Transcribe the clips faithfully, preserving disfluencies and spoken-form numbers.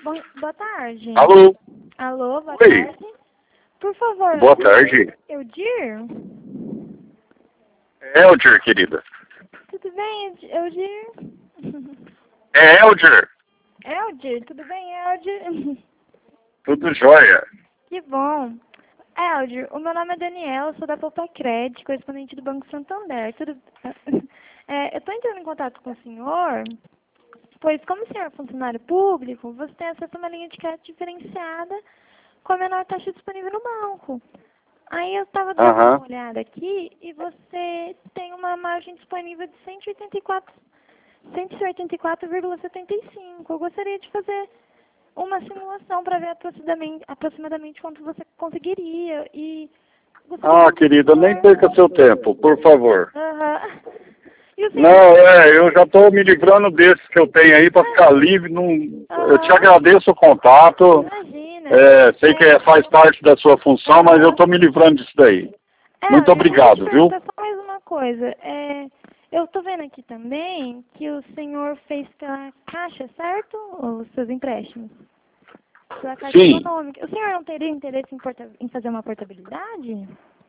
Bom, boa tarde. Alô? Alô, boa Oi. tarde. Por favor. Boa tarde. Eudir? É Elder, querida. Tudo bem, Eudir? É Elder. Eldir, tudo bem, Eldir? Tudo jóia. Que bom. Eldir, o meu nome é Daniel, sou da Poupa Crédito, correspondente do Banco Santander. Tudo... É, eu estou entrando em contato com o senhor, pois como o senhor é funcionário público, você tem acesso a uma linha de crédito diferenciada com a menor taxa disponível no banco. Aí eu estava dando Aham. uma olhada aqui e você tem uma margem disponível de cento e oitenta e quatro, cento e oitenta e quatro vírgula setenta e cinco. Eu gostaria de fazer uma simulação para ver aproximadamente, aproximadamente quanto você conseguiria. E gostaria Ah, de querida, nem senhor... perca seu tempo, por favor. Aham. E o senhor... Não, é, eu já estou me livrando desses que eu tenho aí para ficar livre. Não... Eu te Aham. agradeço o contato. Imagina. É, sei que É, é- faz parte da sua função, mas eu estou me livrando disso daí. É, Muito eu deixa eu te obrigado, viu? perguntar só mais uma coisa. É, eu estou vendo aqui também que o senhor fez pela Caixa, certo? Os seus empréstimos? Pela Caixa Sim. Econômica. O senhor não teria interesse em, porta, em fazer uma portabilidade?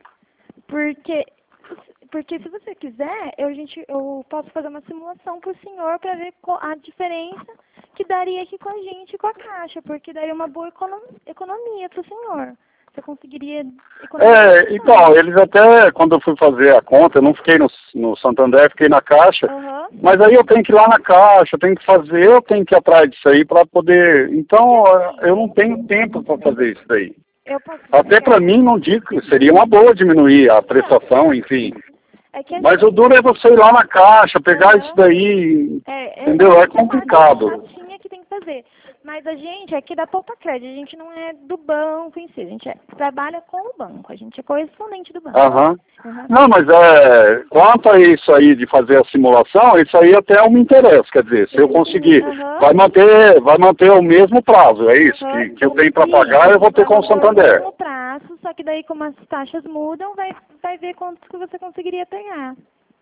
Porque, porque se você quiser, eu, gente, eu posso fazer uma simulação para o senhor para ver qual a diferença que daria aqui com a gente e com a Caixa, porque daria uma boa econom, economia para o senhor. Você conseguiria economizar. É, então, eles até, quando eu fui fazer a conta, eu não fiquei no, no Santander, fiquei na Caixa, Aham. mas aí eu tenho que ir lá na Caixa, eu tenho que fazer, eu tenho que ir atrás disso aí para poder, então eu não tenho tempo para fazer isso daí. Eu posso Até para mim, não digo, que seria uma boa diminuir a prestação, enfim, É que mas o duro é você ir lá na Caixa, pegar isso daí, É, entendeu? É exatamente a complicado. taxinha que tem que fazer. Mas a gente aqui da Poupa Crédito, a gente não é do banco em si, a gente é- trabalha com o banco, a gente é correspondente do banco. Aham. Uhum. Não, mas é, quanto a isso aí de fazer a simulação, isso aí até me interessa, quer dizer, se eu conseguir, Aham. vai manter, vai manter o mesmo prazo, é isso, Aham. que, que eu tenho para pagar, eu vou ter com o Vai manter o Santander. mesmo prazo, só que daí como as taxas mudam, vai, vai ver quantos que você conseguiria pegar.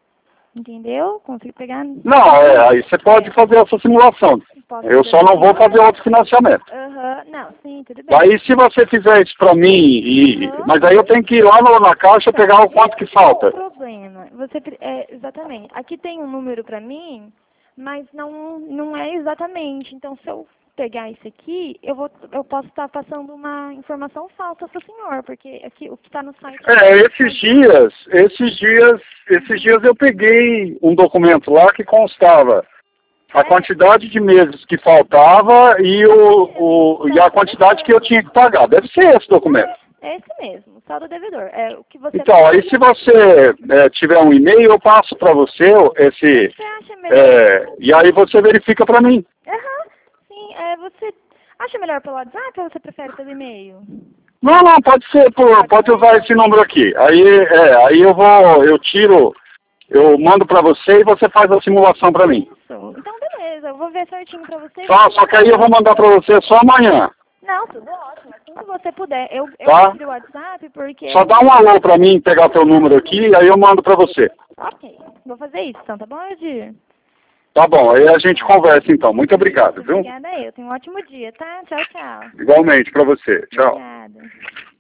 Entendeu? Conseguir pegar... Não, é, aí você pode fazer essa simulação, Posso eu fazer só essa não vou fazer outro financiamento. Aham. Não, sim, tudo bem. Daí se você fizer isso para mim, e, Aham. mas aí eu tenho que ir lá no- na caixa pegar o quanto que Esse é o falta. problema. Você, pre- é, exatamente. Aqui tem um número para mim, mas não, não é exatamente. Então, se eu pegar isso aqui, eu, vou, eu posso estar passando uma informação falsa para o senhor, porque aqui, o que está no site... É, esses dias, esses dias, esses dias eu peguei um documento lá que constava a É. quantidade de meses que faltava e, o, o, e a quantidade que eu tinha que pagar. Deve ser esse documento. É esse mesmo, saldo devedor. É o que você... Então, aí se você é, tiver um e-mail, eu passo para você esse... Você acha melhor... É, e aí você verifica para mim. Aham, sim. É, você acha melhor pelo WhatsApp ou você prefere pelo e-mail? Não, não, pode ser, por, pode usar esse número aqui. Aí, é, aí eu vou, eu tiro, eu mando para você e você faz a simulação para mim. Isso. Então, beleza. Eu vou ver certinho para você. Só, só que aí eu vou mandar para você só amanhã. Não, tudo ótimo. Assim que você puder. Eu, eu Tá? prefiro o WhatsApp porque... Só dá um alô para mim, pegar teu número aqui, aí eu mando para você. Ok. Vou fazer isso, então, tá bom, Edir? Tá bom, aí a gente conversa então. Muito obrigado, viu? Obrigada eu. Tenha um ótimo dia, tá? Tchau, tchau. Igualmente para você. Tchau. Obrigada.